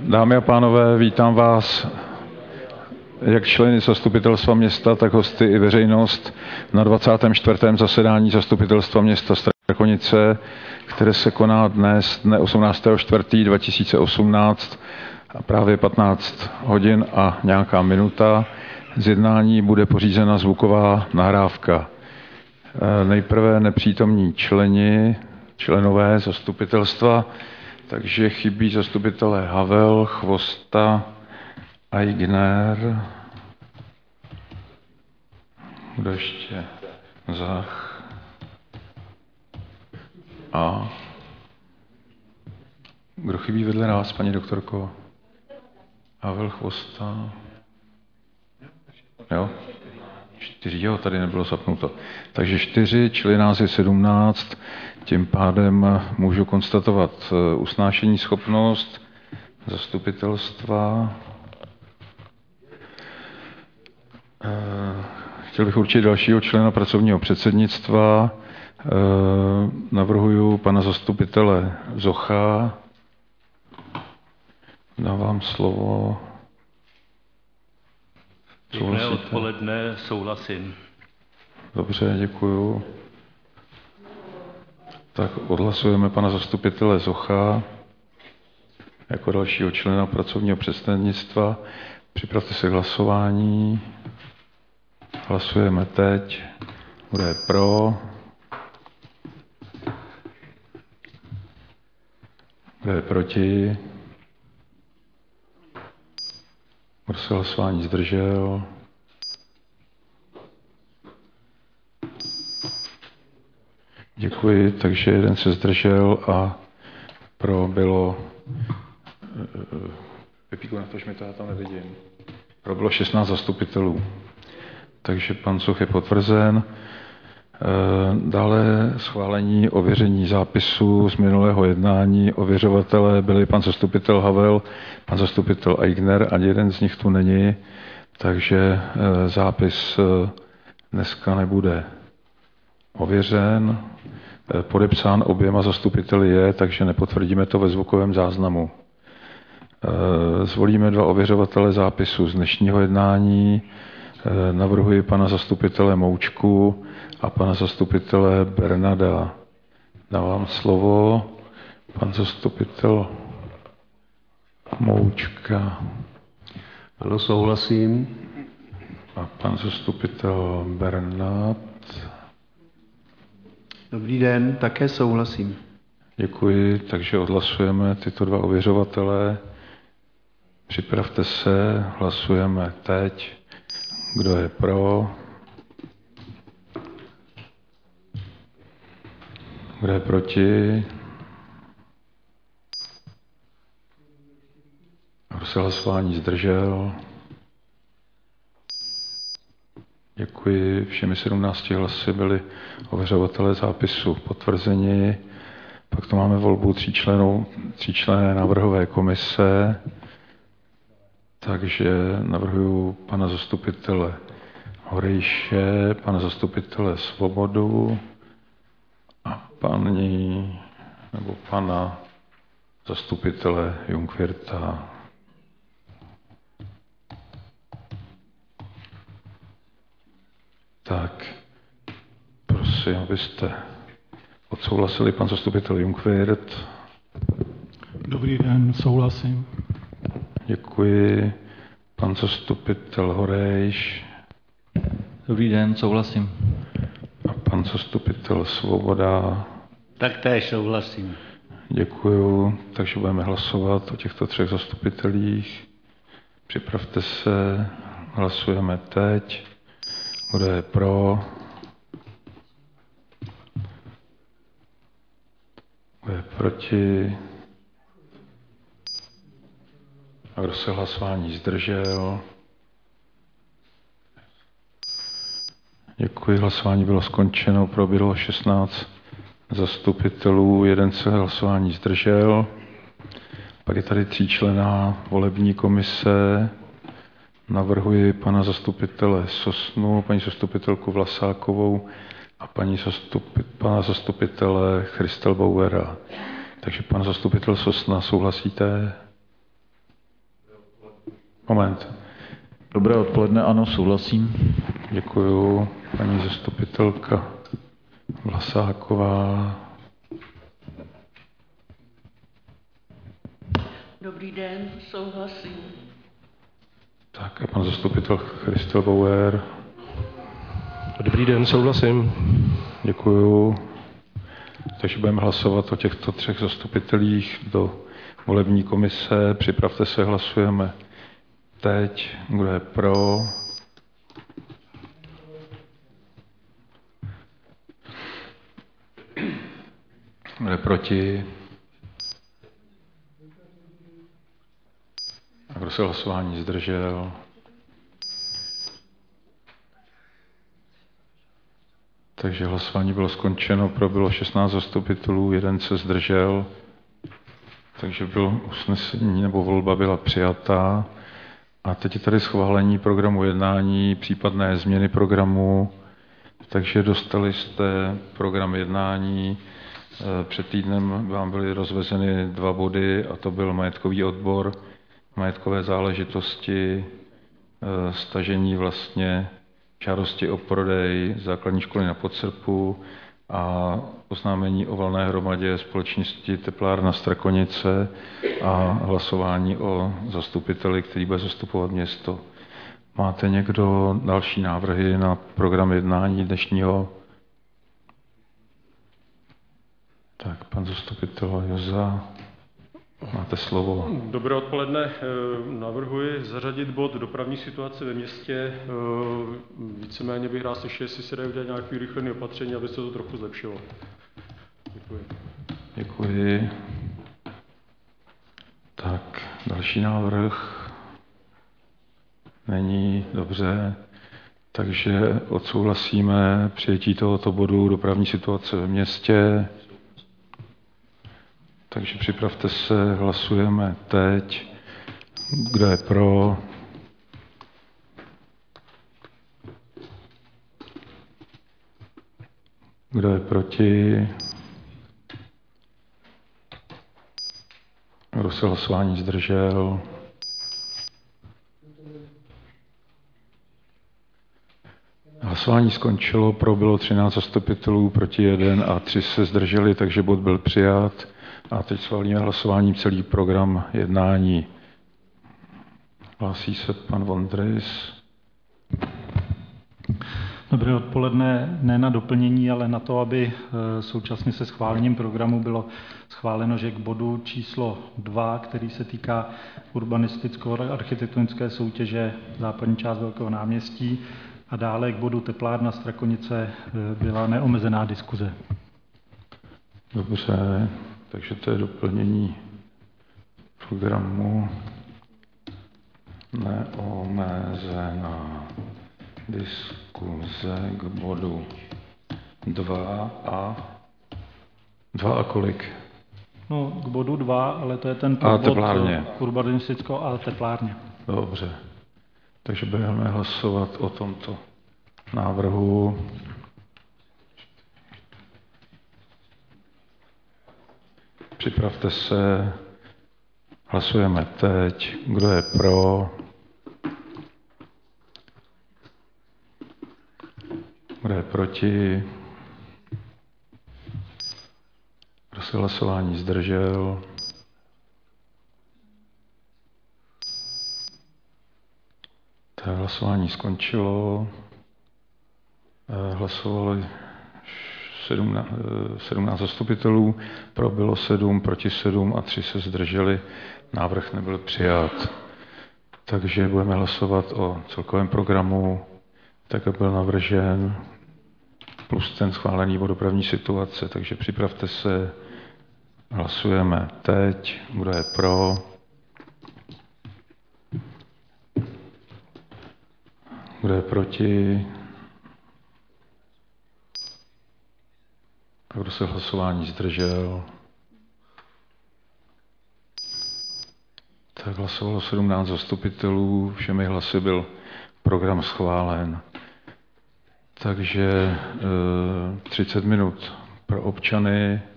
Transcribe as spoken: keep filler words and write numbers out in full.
Dámy a pánové, vítám vás, jak členy zastupitelstva města, tak hosty i veřejnost na dvacátém čtvrtém zasedání zastupitelstva města Strakonice, které se koná dnes, dne osmnáctého čtvrtého dva tisíce osmnáct, a právě patnáct hodin a nějaká minuta. Z jednání bude pořízena zvuková nahrávka. Nejprve nepřítomní členi, členové zastupitelstva, takže chybí zastupitelé Havel, Chvosta, Aigner, kdo ještě? Zach a kdo chybí vedle nás, paní doktorko? Havel, Chvosta. Jo? Čtyři, jo, tady nebylo zapnuto. Takže čtyři, čili nás je sedmnáct, tím pádem můžu konstatovat usnášení schopnost zastupitelstva. Chtěl bych určit dalšího člena pracovního předsednictva. Navrhuju pana zastupitele Zocha. Dávám slovo. Pěkné odpoledne, souhlasím. Dobře, děkuju. Tak odhlasujeme pana zastupitele Zocha jako dalšího člena pracovního předsednictva. Připravte se k hlasování. Hlasujeme teď. Kdo je pro? Kdo je proti? Kdo se hlasování zdržel? Děkuji, takže jeden se zdržel a pro bylo Pepíku, na to, že mi to já tam nevidím. Pro bylo šestnáct zastupitelů. Takže pan Zoch je potvrzen. Dále schválení ověření zápisu z minulého jednání. Ověřovatelé byli pan zastupitel Havel, pan zastupitel Aigner, ani jeden z nich tu není, takže zápis dneska nebude ověřen. Podepsán oběma zastupiteli je, takže nepotvrdíme to ve zvukovém záznamu. Zvolíme dva ověřovatele zápisu z dnešního jednání. Navrhuji pana zastupitele Moučku a pana zastupitele Bernada. Dávám slovo. Pan zastupitel Moučka. Ano, souhlasím. A pan zastupitel Bernard. Dobrý den, také souhlasím. Děkuji, takže odhlasujeme tyto dva ověřovatele. Připravte se, hlasujeme teď. Kdo je pro? Kdo je proti? Kdo se hlasování zdržel? Děkuji. Všemi sedmnácti hlasy byli ověřovatelé zápisu potvrzeni. Pak tu máme volbu tří členů, tříčlenné návrhové komise. Takže navrhuji pana zastupitele Horejše, pana zastupitele Svobodu a paní nebo pana zastupitele Jungwirta. Tak, prosím, abyste odsouhlasili pan zastupitel Jungwirth. Dobrý den, souhlasím. Děkuji. Pan zastupitel Horejš. Dobrý den, souhlasím. A pan zastupitel Svoboda. Taktéž souhlasím. Děkuju. Takže budeme hlasovat o těchto třech zastupitelích. Připravte se. Hlasujeme teď. Kdo je pro? Kdo je proti? A kdo se hlasování zdržel? Děkuji, hlasování bylo skončeno, proběhlo šestnáct zastupitelů, jeden se hlasování zdržel. Pak je tady tříčlenná volební komise. Navrhuji pana zastupitele Sosnu, paní zastupitelku Vlasákovou a paní zastupi, pana zastupitele Christelbauera. Takže pan zastupitel Sosna, souhlasíte? Moment. Dobré odpoledne, ano, souhlasím. Děkuju. Paní zastupitelka Vlasáková. Dobrý den, souhlasím. Tak a pan zastupitel Christel Bauer. Dobrý den, souhlasím. Děkuju. Takže budeme hlasovat o těchto třech zastupitelích do volební komise. Připravte se, hlasujeme teď. Kdo je pro? Kdo je proti? A kdo se hlasování zdržel? Takže hlasování bylo skončeno, pro bylo šestnáct zastupitelů, jeden se zdržel, takže bylo usnesení nebo volba byla přijatá. A teď je tady schválení programu jednání, případné změny programu, takže dostali jste program jednání. Před týdnem vám byly rozvezeny dva body, a to byl majetkový odbor, majetkové záležitosti, stažení vlastně žádosti o prodej základní školy na Podsrpu a oznámení o valné hromadě společnosti Teplárna Strakonice a hlasování o zastupiteli, který bude zastupovat město. Máte někdo další návrhy na program jednání dnešního? Tak, pan zastupitel Joza, máte slovo. Dobré odpoledne. Navrhuji zařadit bod dopravní situace ve městě. Víceméně bych rád slyšel, jestli se dají udělat nějaké rychlé opatření, aby se to trochu zlepšilo. Děkuji. Děkuji. Tak, další návrh není, dobře. Takže odsouhlasíme přijetí tohoto bodu dopravní situace ve městě. Takže připravte se, hlasujeme teď. Kdo je pro? Kdo je proti? Kdo se hlasování zdržel? Hlasování skončilo, pro bylo třináct zastupitelů, proti jeden a tři se zdrželi, takže bod byl přijat. A teď schválíme hlasováním celý program jednání. Hlásí se pan Vondrejs. Dobré odpoledne, ne na doplnění, ale na to, aby současně se schválením programu bylo schváleno, že k bodu číslo dva, který se týká urbanisticko-architektonické soutěže západní část Velkého náměstí, a dále k bodu Teplárna Strakonice byla neomezená diskuze. Dobře, takže to je doplnění programu. Neomezená diskuze k bodu dva a dva a kolik? No, k bodu dva, ale to je ten a bod teplárně. Urbanisticko a teplárně. Dobře. Takže budeme hlasovat o tomto návrhu. Připravte se. Hlasujeme teď. Kdo je pro? Kdo je proti? Kdo se hlasování zdržel? Tak hlasování skončilo. Hlasovali sedmnáct zastupitelů, pro bylo sedm, proti sedm a tři se zdrželi. Návrh nebyl přijat. Takže budeme hlasovat o celkovém programu, tak jak byl navržen, plus ten schválený o dopravní situace. Takže připravte se, hlasujeme teď. Kdo je pro? Kdo je proti? A kdo se hlasování zdržel? Tak hlasovalo sedmnáct zastupitelů, všemi hlasy byl program schválen. Takže e, třicet minut pro občany,